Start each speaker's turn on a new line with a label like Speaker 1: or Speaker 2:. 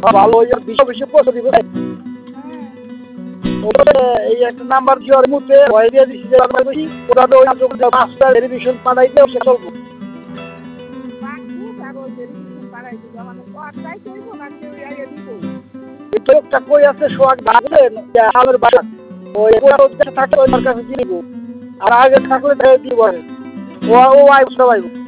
Speaker 1: ভালো হয়ে বেশি বেশি পয়সা দিব এই একটা নাম্বার দেওয়ার মুহূর্তে ভয় দিয়ে দিচ্ছি যে আমরা বেশি ওটা তো ওই যখন মাস্টার ভেরিফিকেশন পাঠাইতে সে চলবো একটা কই আছে সোয়াগ ভাবলেন আমের বাগান ওই থাকে ওই কাছে দিয়ে দিব আর আগে থাকলে দিব ও আইব সবাই